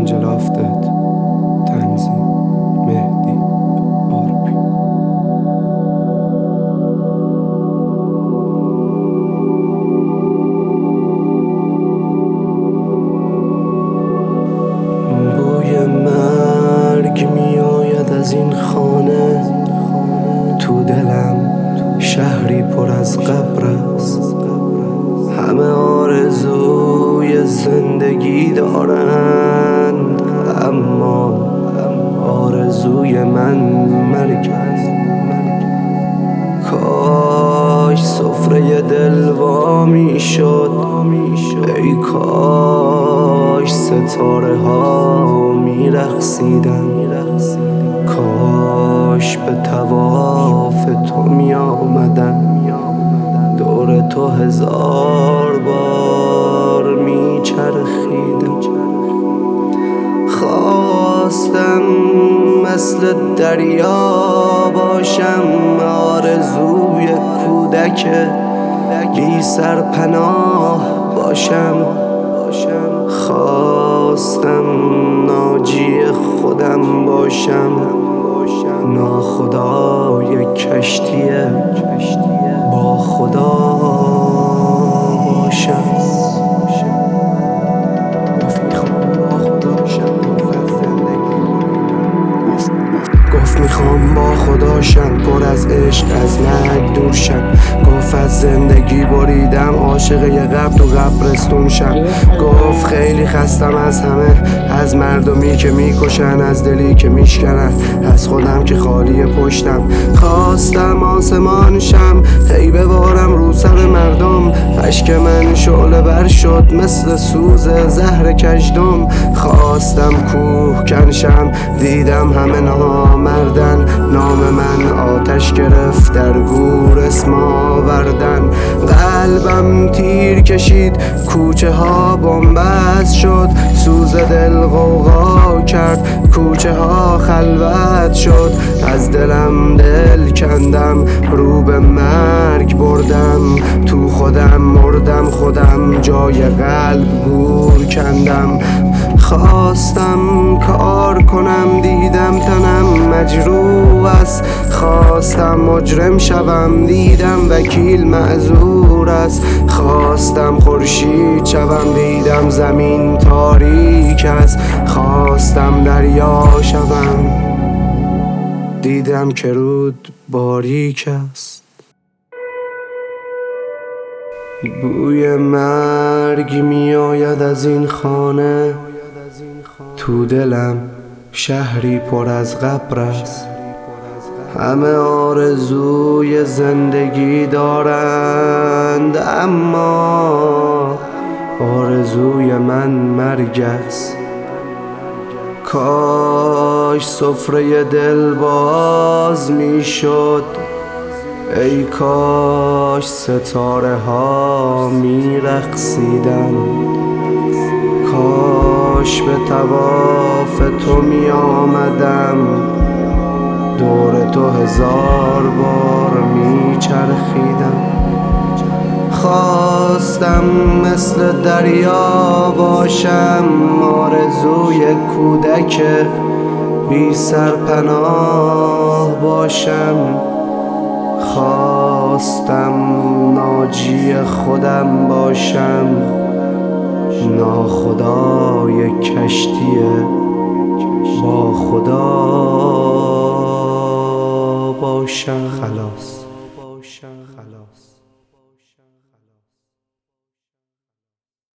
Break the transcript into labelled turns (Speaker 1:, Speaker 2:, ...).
Speaker 1: Angel of Death تنظیم مهدی آرپی. بوی مرگ می آید از این خانه، تو دلم شهری پر از قبر است. همه آرزوی زندگی دارند، اما آرزوی من مرگ است. کاش سفره دل وا می شد، ای کاش ستاره ها می رقصیدن، کاش به طواف تو می آمدن، دور تو 1000 بار می چرخیدم. خواستم مثل دریا باشم، آرزوی کودک بی سرپناه باشم. خواستم ناجی خودم باشم، ناخدای کشتی با خدا باشم. گفت میخوام با خدا شم، پر از عشق از مرگ دور شم. گفت از زندگی بریدم، عاشق یه قبر تو قبرستون شم. گفت خیلی خستم از همه، از مردمی که میکشن، از دلی که میشکنن، از خودم که خالی پشتم. خواستم آسمان شم، هی ببارم رو سر مردم. اشک من شعله بر شد مثل سوز زهر کژدم. خواستم کوه کن شم، دیدم همه نامردن. نام من آتش گرفت در گور اسم آوردن. قلبم تیر کشید، کوچه ها بنبست شد. سوز دل غوغا کرد، کوچه ها خلوت شد. از دلم دل کندم، رو به مرگ بردم. تو خودم مردم، خودم جای قلب گور کندم. خواستم کار کنم، دیدم تنم مجروح است. خواستم مجرم شوم، دیدم وکیل معذور است. خواستم خورشید شوم، دیدم زمین تاریک است. خواستم دریا شوم، دیدم که رود باریک است. بوی مرگ می آید از این خانه، تو دلم شهری پر از قبر است. همه آرزوی زندگی دارند، اما آرزوی من مرگ است. کاش سفره دل باز می شد، ای کاش ستاره ها می رقصیدن، کاش به طواف تو می آمدم، دور تو 1000 بار می چرخیدم. خواستم مثل دریا باشم، آرزوی کودک بی سرپناه باشم. خواستم ناجی خودم باشم، ناخدای کشتی با خدا باشم. خلاص.